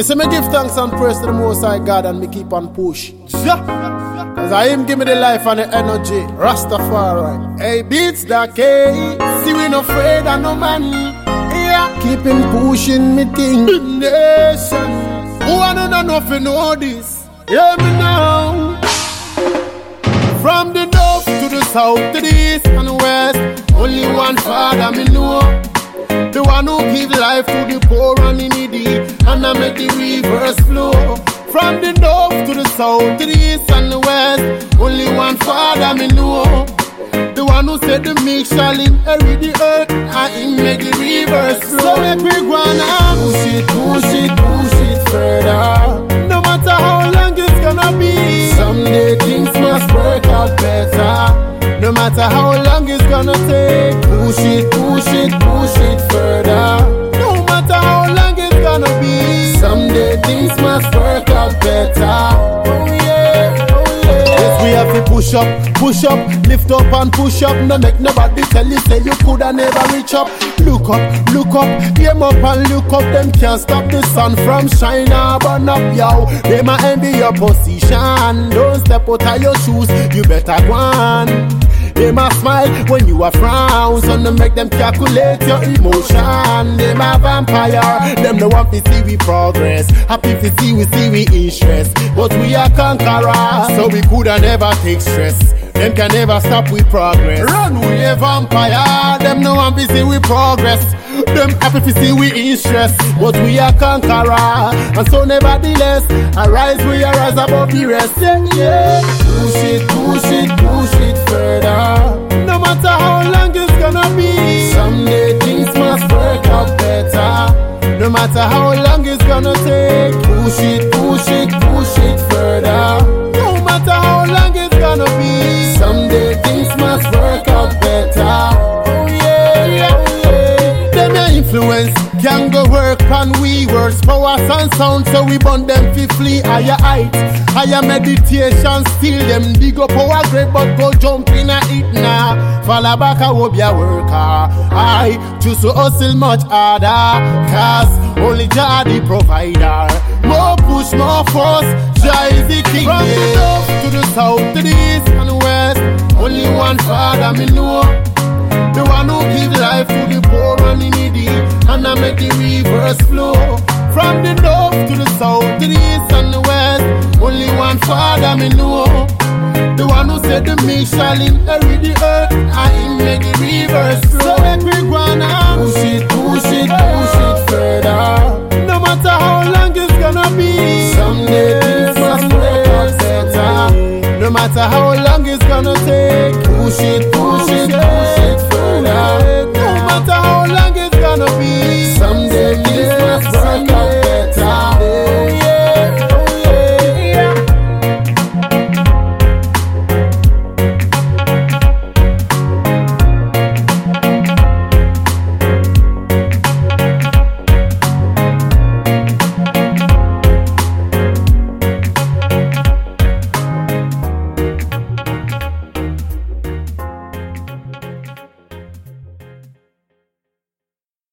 Me say me give thanks and praise to the Most High God and me keep on push. Cause I him give me the life and the energy. Rastafari. Hey, beats that K. See we no afraid of no man. Yeah. Keeping pushing me thing. The nation. Who wanna know nothing know this? Hear me now. From the north to the south to the east and the west, only one Father me know. The one who give life to the poor and the needy, and I make the rivers flow. From the north to the south to the east and the west, only one Father me know. The one who said the meek shall inherit the earth, and he make the rivers flow. So make me go on push it further. No matter how long it's gonna be, someday things must work out better. No matter how long it's gonna take, push it further. No matter how long it's gonna be, someday things must work out better. Oh yeah, oh yeah. Yes, we have to push up, lift up and push up. No make nobody tell you say you coulda never reach up. Look up, aim up and look up. Them can't stop the sun from shining or burn up, yo. They might envy your position. Don't step out of your shoes, you better go on. They must smile when you are frown, so no make them calculate your emotion. They my vampire, them no want to see we progress. Happy to see we interest, but we are conquerors, so we coulda never take stress. Them can never stop we progress. Run we a vampire, them no want to see we progress. Them happy to see we interest, but we are conquerors, and so nevertheless, arise we arise above the rest. Yeah. Push it further. No matter how long it's gonna be, someday things must work out better. No matter how long it's gonna take, push it further. No matter how long it's gonna be, someday things must work out better. Oh yeah, oh yeah. Them your influence can go work on we words, powers and sound, so we burn them fi flee higher heights. Higher meditation, still them dig up our grave, but go jump in a it now. Fall back, I will be a worker. I choose to hustle much harder, cause only Jah the provider. More push, more force, Jah is the king. From the north to the south to the east and the west, only one Father me know. The one who give life to the poor and the needy, and I make the rivers flow. From the north to the south to the east and the west, only one Father me know. The one who said the meek shall inherit the earth, and he make the rivers flow. So make me go on push it further. No matter how long it's gonna be, someday things must work out better. No matter how long it's gonna take, push it further. No matter how long it's gonna be,